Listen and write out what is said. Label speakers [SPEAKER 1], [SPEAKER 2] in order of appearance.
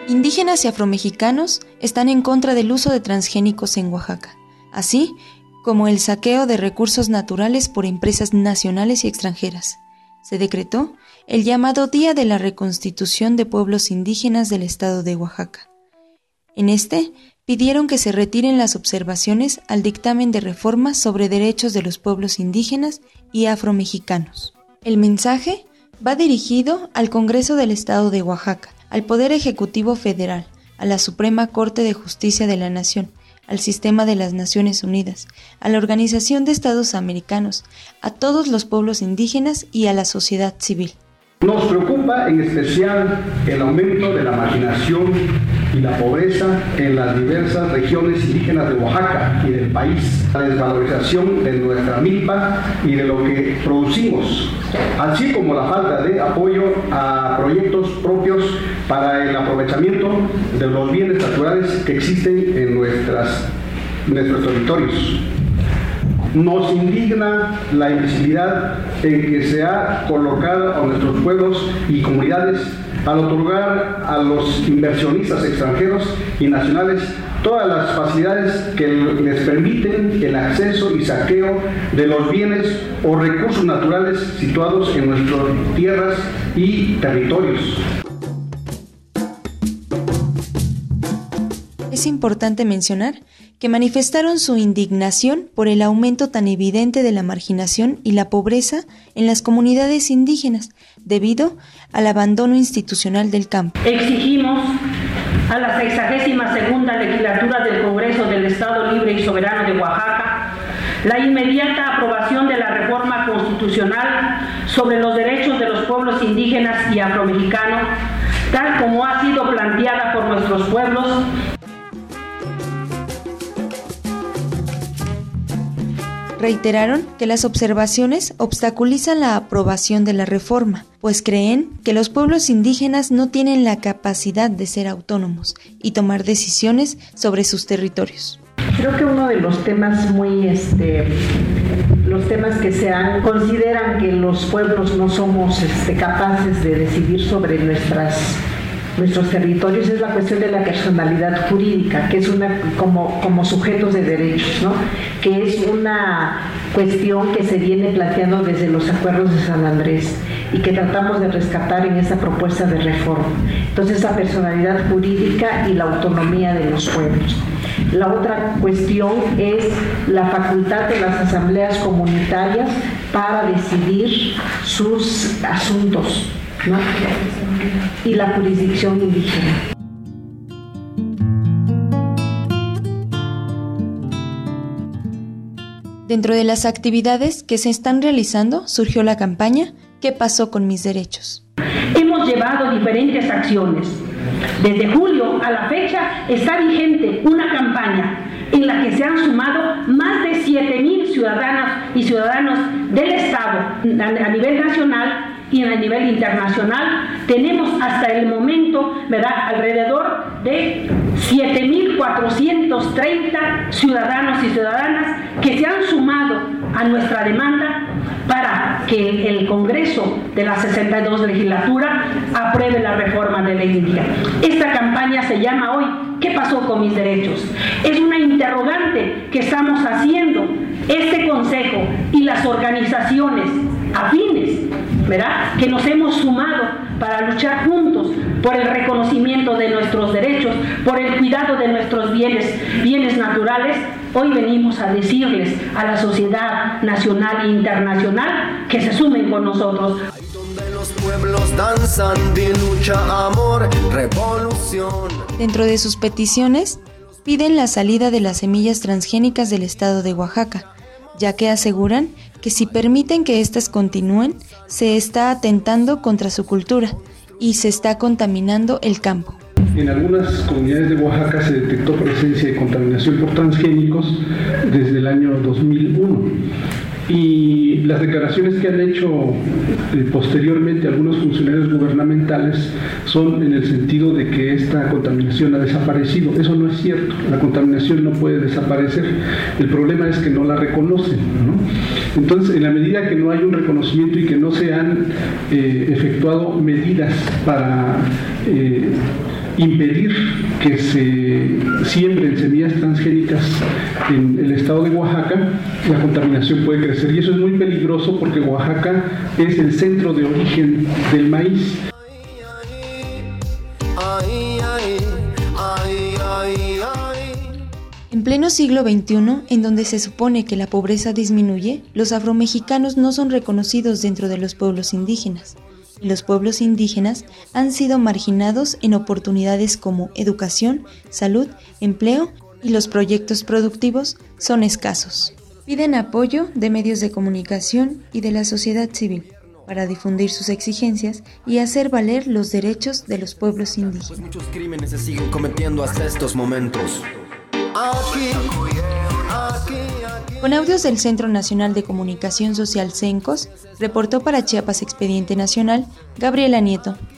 [SPEAKER 1] Indígenas y afromexicanos están en contra del uso de transgénicos en Oaxaca, así como el saqueo de recursos naturales por empresas nacionales y extranjeras. Se decretó el llamado Día de la Reconstitución de Pueblos Indígenas del Estado de Oaxaca. En este, pidieron que se retiren las observaciones al dictamen de reforma sobre derechos de los pueblos indígenas y afromexicanos. El mensaje va dirigido al Congreso del Estado de Oaxaca, al Poder Ejecutivo Federal, a la Suprema Corte de Justicia de la Nación, al Sistema de las Naciones Unidas, a la Organización de Estados Americanos, a todos los pueblos indígenas y a la sociedad civil.
[SPEAKER 2] Nos preocupa en especial el aumento de la marginación y la pobreza en las diversas regiones indígenas de Oaxaca y del país, la desvalorización de nuestra milpa y de lo que producimos, así como la falta de apoyo a proyectos propios para el aprovechamiento de los bienes naturales que existen en nuestros territorios. Nos indigna la invisibilidad en que se ha colocado a nuestros pueblos y comunidades al otorgar a los inversionistas extranjeros y nacionales todas las facilidades que les permiten el acceso y saqueo de los bienes o recursos naturales situados en nuestras tierras y territorios.
[SPEAKER 1] Es importante mencionar que manifestaron su indignación por el aumento tan evidente de la marginación y la pobreza en las comunidades indígenas debido al abandono institucional del campo.
[SPEAKER 3] Exigimos a la 62ª Legislatura del Congreso del Estado Libre y Soberano de Oaxaca la inmediata aprobación de la reforma constitucional sobre los derechos de los pueblos indígenas y afromexicanos, tal como ha sido planteada por nuestros pueblos.
[SPEAKER 1] Reiteraron que las observaciones obstaculizan la aprobación de la reforma, pues creen que los pueblos indígenas no tienen la capacidad de ser autónomos y tomar decisiones sobre sus territorios.
[SPEAKER 4] Creo que uno de los temas los temas que consideran que los pueblos no somos capaces de decidir sobre nuestros territorios es la cuestión de la personalidad jurídica, que es como sujetos de derechos, ¿no? Que es una cuestión que se viene planteando desde los acuerdos de San Andrés y que tratamos de rescatar en esa propuesta de reforma. Entonces, la personalidad jurídica y la autonomía de los pueblos. La otra cuestión es la facultad de las asambleas comunitarias para decidir sus asuntos, ¿no? Y la jurisdicción indígena.
[SPEAKER 1] Dentro de las actividades que se están realizando surgió la campaña ¿Qué pasó con mis derechos?
[SPEAKER 3] Hemos llevado diferentes acciones. Desde julio a la fecha está vigente una campaña en la que se han sumado más de 7,000 ciudadanas y ciudadanos del Estado a nivel nacional y a nivel internacional. Tenemos hasta el momento, alrededor de 7,430 ciudadanos y ciudadanas que se han sumado a nuestra demanda para que el Congreso de la 62 legislatura apruebe la reforma de ley indígena. Esta campaña se llama hoy ¿Qué pasó con mis derechos? Es una interrogante que estamos haciendo este Consejo y las organizaciones afines, que nos hemos sumado para luchar juntos por el reconocimiento de nuestros derechos, por el cuidado de nuestros bienes naturales. Hoy venimos a decirles a la sociedad nacional e internacional que se sumen con nosotros.
[SPEAKER 5] Ahí donde los pueblos danzan de lucha, amor, revolución.
[SPEAKER 1] Dentro de sus peticiones, piden la salida de las semillas transgénicas del estado de Oaxaca, ya que aseguran que si permiten que éstas continúen, se está atentando contra su cultura y se está contaminando el campo.
[SPEAKER 2] En algunas comunidades de Oaxaca se detectó presencia de contaminación por transgénicos desde el año 2001. Y las declaraciones que han hecho posteriormente algunos funcionarios gubernamentales son en el sentido de que esta contaminación ha desaparecido. Eso no es cierto, la contaminación no puede desaparecer, el problema es que no la reconocen, ¿no? Entonces, en la medida que no hay un reconocimiento y que no se han efectuado medidas para impedir que se siembren semillas transgénicas en el estado de Oaxaca, la contaminación puede crecer. Y eso es muy peligroso porque Oaxaca es el centro de origen del maíz.
[SPEAKER 1] En pleno siglo XXI, en donde se supone que la pobreza disminuye, los afromexicanos no son reconocidos dentro de los pueblos indígenas. Y los pueblos indígenas han sido marginados en oportunidades como educación, salud, empleo y los proyectos productivos son escasos. Piden apoyo de medios de comunicación y de la sociedad civil para difundir sus exigencias y hacer valer los derechos de los pueblos indígenas.
[SPEAKER 5] Pues muchos crímenes se siguen cometiendo hasta estos momentos.
[SPEAKER 1] Con audios del Centro Nacional de Comunicación Social CENCOS, reportó para Chiapas Expediente Nacional Gabriela Nieto.